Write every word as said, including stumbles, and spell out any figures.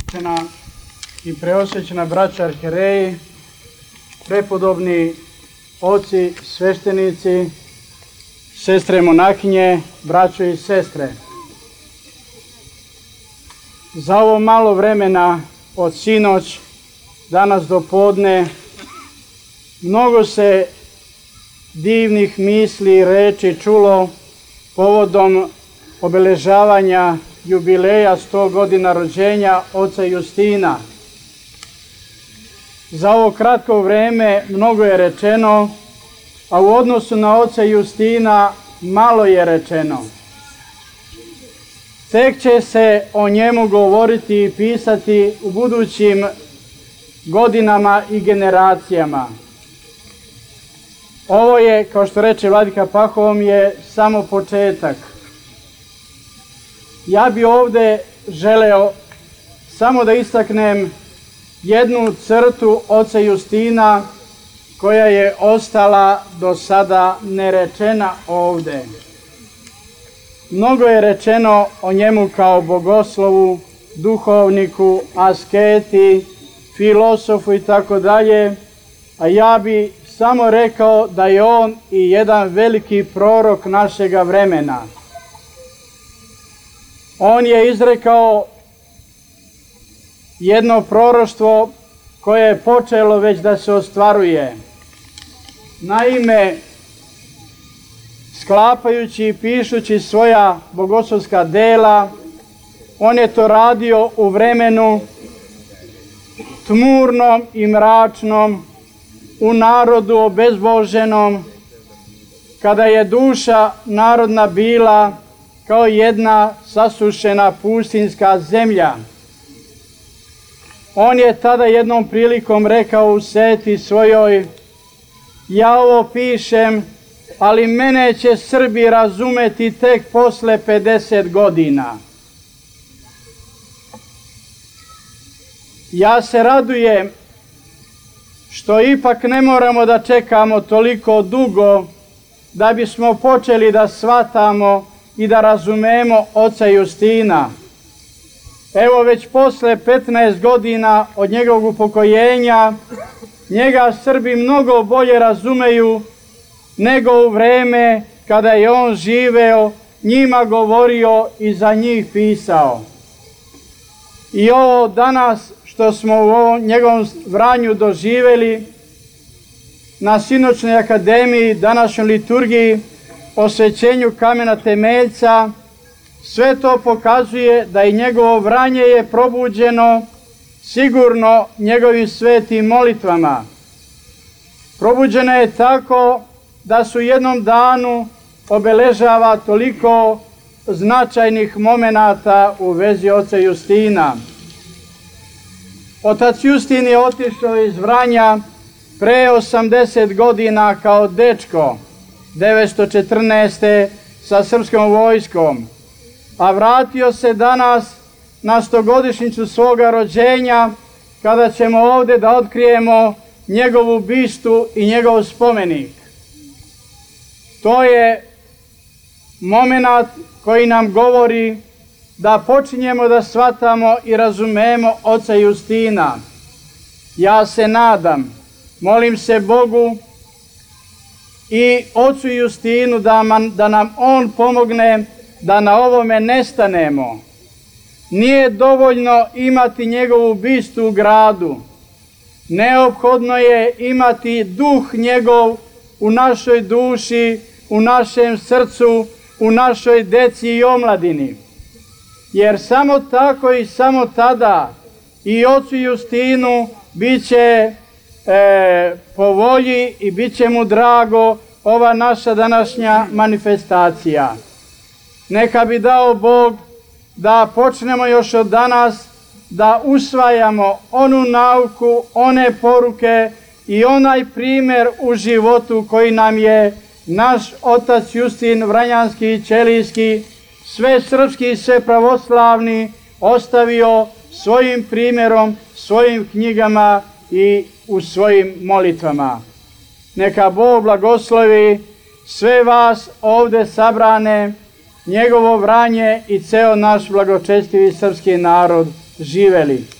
I preosvećena braća arhijereji, prepodobni oci, sveštenici, sestre monahinje, braćo i sestre. Za ovo malo vremena od sinoć, danas do podne, mnogo se divnih misli i reči čulo povodom obeležavanja jubileja sto godina rođenja oca Justina. Za ovo kratko vreme mnogo je rečeno, a u odnosu na oca Justina malo je rečeno. Tek će se o njemu govoriti i pisati u budućim godinama i generacijama. Ovo je, kao što reče vladika Pahom, je samo početak. Ja bi ovde želeo samo da istaknem jednu crtu oca Justina koja je ostala do sada nerečena ovde. Mnogo je rečeno o njemu kao bogoslovu, duhovniku, asketi, filosofu i tako dalje, a ja bi samo rekao da je on i jedan veliki prorok našega vremena. On je izrekao jedno proroštvo koje je počelo već da se ostvaruje. Naime, sklapajući i pišući svoja bogoslovska dela, on je to radio u vremenu tmurnom i mračnom, u narodu obezboženom, kada je duša narodna bila kao jedna sasušena pustinjska zemlja. On je tada jednom prilikom rekao u seti svojoj: ja ovo pišem, ali mene će Srbi razumeti tek posle pedeset godina. Ja se radujem što ipak ne moramo da čekamo toliko dugo da bismo počeli da shvatamo i da razumemo oca Justina. Evo, već posle petnaest godina od njegovog upokojenja, njega Srbi mnogo bolje razumeju nego u vreme kada je on živeo, njima govorio i za njih pisao. I ovo danas što smo u ovom njegovom Vranju doživeli na Sinoćnoj akademiji, današnjoj liturgiji, posvećenju kamena temeljca, sve to pokazuje da i njegovo Vranje je probuđeno sigurno njegovim svetim molitvama. Probuđeno je tako da su u jednom danu obeležava toliko značajnih momenata u vezi oca Justina. Otac Justin je otišao iz Vranja pre osamdeset godina kao dečko, devetsto četrnaeste. sa srpskom vojskom, a vratio se danas na stogodišnjicu svoga rođenja, kada ćemo ovde da otkrijemo njegovu bistu i njegov spomenik. To je momenat koji nam govori da počinjemo da shvatamo i razumemo oca Justina. Ja se nadam, molim se Bogu i ocu Justinu da, man, da nam on pomogne da na ovome nestanemo. Nije dovoljno imati njegovu bistu u gradu. Neophodno je imati duh njegov u našoj duši, u našem srcu, u našoj deci i omladini. Jer samo tako i samo tada i ocu Justinu bit će e, po volji i bit će mu drago ova naša današnja manifestacija. Neka bi dao Bog da počnemo još od danas da usvajamo onu nauku, one poruke i onaj primer u životu koji nam je naš otac Justin Vranjanski i Ćelijski, sve srpski i sve pravoslavni, ostavio svojim primjerom, svojim knjigama i u svojim molitvama. Neka Bog blagoslovi sve vas ovde sabrane, njegovo Vranje i ceo naš blagočestivi srpski narod. Živeli!